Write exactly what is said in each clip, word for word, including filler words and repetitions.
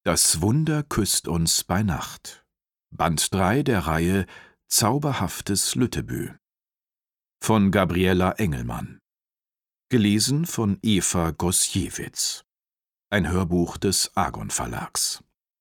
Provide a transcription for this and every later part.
Das Wunder küsst uns bei Nacht. Band drei der Reihe Zauberhaftes Lüttebü. Von Gabriela Engelmann. Gelesen von Eva Gosjewicz. Ein Hörbuch des Argon Verlags.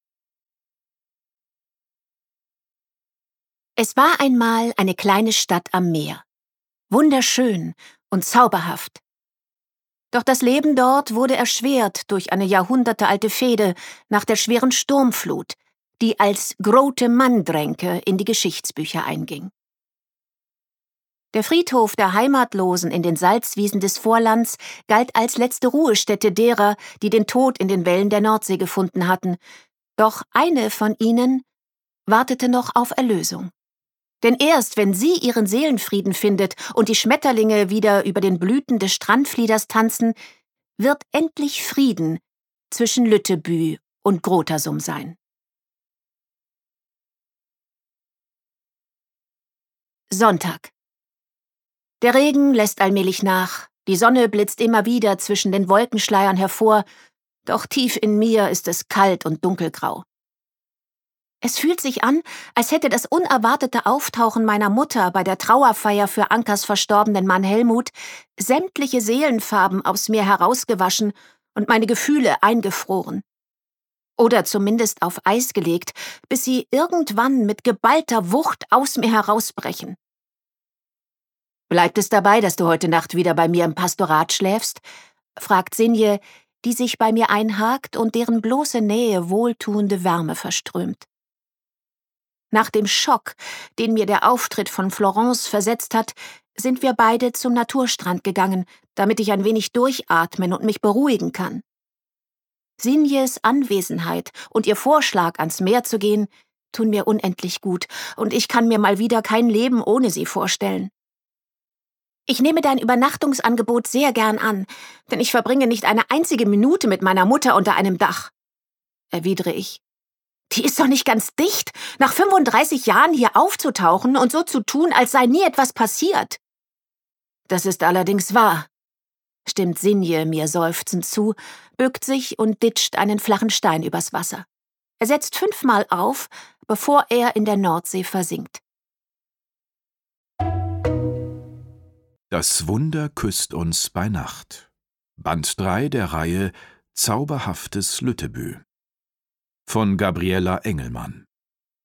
Es war einmal eine kleine Stadt am Meer. Wunderschön und zauberhaft. Doch das Leben dort wurde erschwert durch eine jahrhundertealte Fehde nach der schweren Sturmflut, die als Grote Manndränke in die Geschichtsbücher einging. Der Friedhof der Heimatlosen in den Salzwiesen des Vorlands galt als letzte Ruhestätte derer, die den Tod in den Wellen der Nordsee gefunden hatten, doch eine von ihnen wartete noch auf Erlösung. Denn erst wenn sie ihren Seelenfrieden findet und die Schmetterlinge wieder über den Blüten des Strandflieders tanzen, wird endlich Frieden zwischen Lüttebü und Grotersum sein. Sonntag. Der Regen lässt allmählich nach, die Sonne blitzt immer wieder zwischen den Wolkenschleiern hervor, doch tief in mir ist es kalt und dunkelgrau. Es fühlt sich an, als hätte das unerwartete Auftauchen meiner Mutter bei der Trauerfeier für Ankers verstorbenen Mann Helmut sämtliche Seelenfarben aus mir herausgewaschen und meine Gefühle eingefroren. Oder zumindest auf Eis gelegt, bis sie irgendwann mit geballter Wucht aus mir herausbrechen. »Bleibt es dabei, dass du heute Nacht wieder bei mir im Pastorat schläfst?« fragt Sinje, die sich bei mir einhakt und deren bloße Nähe wohltuende Wärme verströmt. Nach dem Schock, den mir der Auftritt von Florence versetzt hat, sind wir beide zum Naturstrand gegangen, damit ich ein wenig durchatmen und mich beruhigen kann. Sinjes Anwesenheit und ihr Vorschlag, ans Meer zu gehen, tun mir unendlich gut, und ich kann mir mal wieder kein Leben ohne sie vorstellen. »Ich nehme dein Übernachtungsangebot sehr gern an, denn ich verbringe nicht eine einzige Minute mit meiner Mutter unter einem Dach«, erwidere ich. »Die ist doch nicht ganz dicht, nach fünfunddreißig Jahren hier aufzutauchen und so zu tun, als sei nie etwas passiert.« »Das ist allerdings wahr«, stimmt Sinje mir seufzend zu, bückt sich und ditcht einen flachen Stein übers Wasser. Er setzt fünfmal auf, bevor er in der Nordsee versinkt. Das Wunder küsst uns bei Nacht. Band drei der Reihe Zauberhaftes Lüttebü. Von Gabriela Engelmann.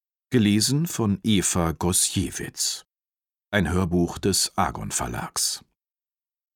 Gelesen von Eva Gosjewicz. Ein Hörbuch des Argon Verlags.